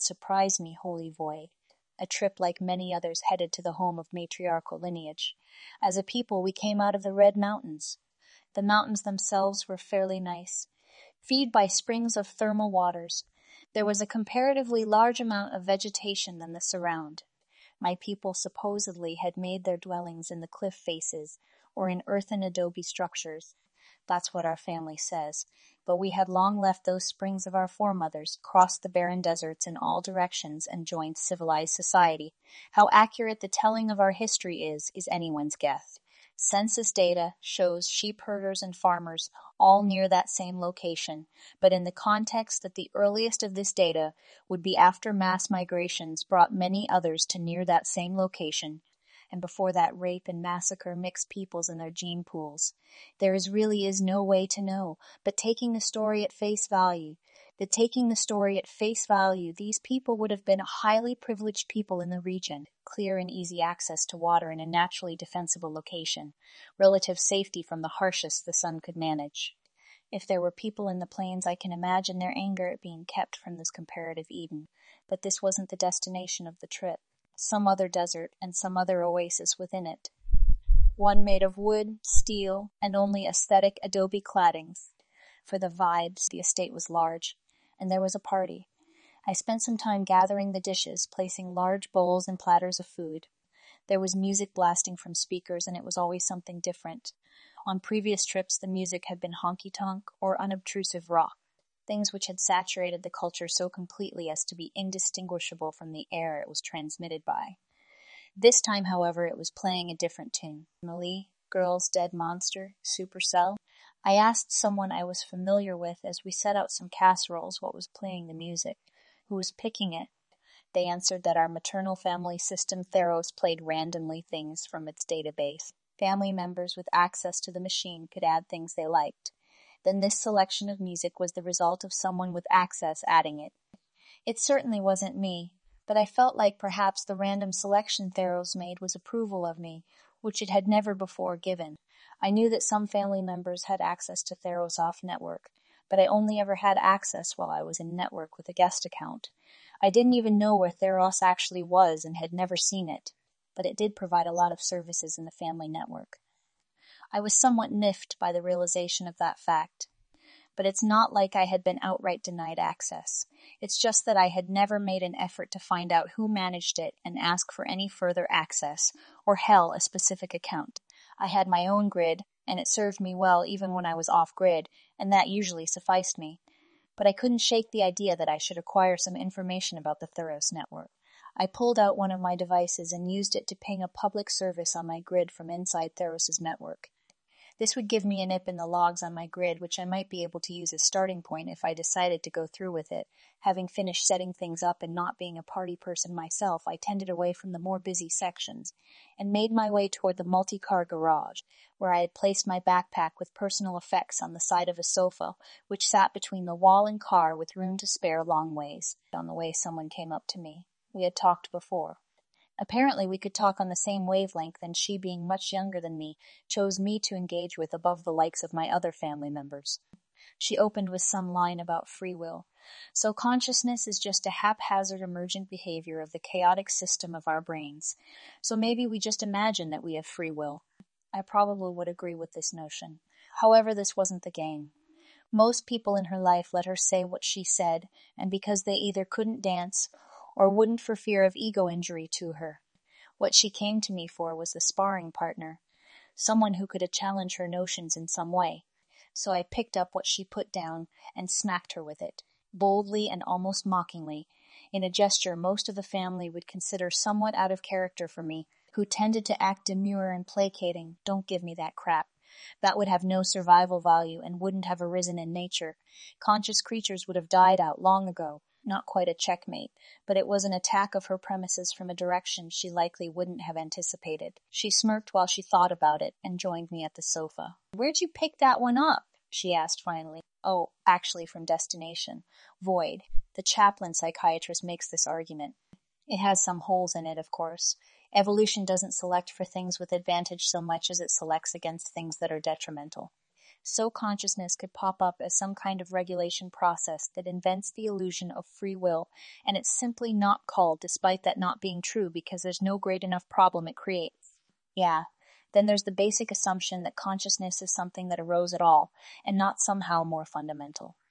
surprised me wholly void. A trip like many others headed to the home of matriarchal lineage. As a people, we came out of the Red Mountains. The mountains themselves were fairly nice, fed by springs of thermal waters. There was a comparatively large amount of vegetation than the surround. My people supposedly had made their dwellings in the cliff faces or in earthen adobe structures. That's what our family says. But we had long left those springs of our foremothers, crossed the barren deserts in all directions, and joined civilized society. How accurate the telling of our history is anyone's guess. Census data shows sheep herders and farmers all near that same location, but in the context that the earliest of this data would be after mass migrations brought many others to near that same location, and before that rape and massacre mixed peoples in their gene pools. There really is no way to know, but taking the story at face value, these people would have been highly privileged people in the region, clear and easy access to water in a naturally defensible location, relative safety from the harshest the sun could manage. If there were people in the plains, I can imagine their anger at being kept from this comparative Eden, but this wasn't the destination of the trip. Some other desert and some other oasis within it. One made of wood, steel, and only aesthetic adobe claddings. For the vibes, the estate was large, and there was a party. I spent some time gathering the dishes, placing large bowls and platters of food. There was music blasting from speakers, and it was always something different. On previous trips, the music had been honky-tonk or unobtrusive rock, things which had saturated the culture so completely as to be indistinguishable from the air it was transmitted by. This time, however, it was playing a different tune. Emily, Girls, Dead Monster, Supercell. I asked someone I was familiar with as we set out some casseroles what was playing the music, who was picking it. They answered that our maternal family system Theros played randomly things from its database. Family members with access to the machine could add things they liked. Then this selection of music was the result of someone with access adding it. It certainly wasn't me, but I felt like perhaps the random selection Theros made was approval of me, which it had never before given. I knew that some family members had access to Theros off-network, but I only ever had access while I was in network with a guest account. I didn't even know where Theros actually was and had never seen it, but it did provide a lot of services in the family network. I was somewhat miffed by the realization of that fact. But it's not like I had been outright denied access. It's just that I had never made an effort to find out who managed it and ask for any further access, or hell, a specific account. I had my own grid, and it served me well even when I was off-grid, and that usually sufficed me. But I couldn't shake the idea that I should acquire some information about the Theros network. I pulled out one of my devices and used it to ping a public service on my grid from inside Theros' network. This would give me a nip in the logs on my grid, which I might be able to use as starting point if I decided to go through with it. Having finished setting things up and not being a party person myself, I tended away from the more busy sections and made my way toward the multi-car garage, where I had placed my backpack with personal effects on the side of a sofa, which sat between the wall and car with room to spare long ways. On the way, someone came up to me. We had talked before. Apparently we could talk on the same wavelength, and she, being much younger than me, chose me to engage with above the likes of my other family members. She opened with some line about free will. So consciousness is just a haphazard emergent behavior of the chaotic system of our brains. So maybe we just imagine that we have free will. I probably would agree with this notion. However, this wasn't the game. Most people in her life let her say what she said, and because they either couldn't dance or wouldn't for fear of ego injury to her. What she came to me for was the sparring partner, someone who could challenge her notions in some way. So I picked up what she put down and smacked her with it, boldly and almost mockingly, in a gesture most of the family would consider somewhat out of character for me, who tended to act demure and placating. Don't give me that crap. That would have no survival value and wouldn't have arisen in nature. Conscious creatures would have died out long ago. Not quite a checkmate, but it was an attack of her premises from a direction she likely wouldn't have anticipated. She smirked while she thought about it and joined me at the sofa. "Where'd you pick that one up?" she asked finally. "Oh, actually from Destination. Void. The Chaplin psychiatrist makes this argument. It has some holes in it, of course. Evolution doesn't select for things with advantage so much as it selects against things that are detrimental. So consciousness could pop up as some kind of regulation process that invents the illusion of free will, and it's simply not called, despite that not being true, because there's no great enough problem it creates. Yeah. Then there's the basic assumption that consciousness is something that arose at all, and not somehow more fundamental.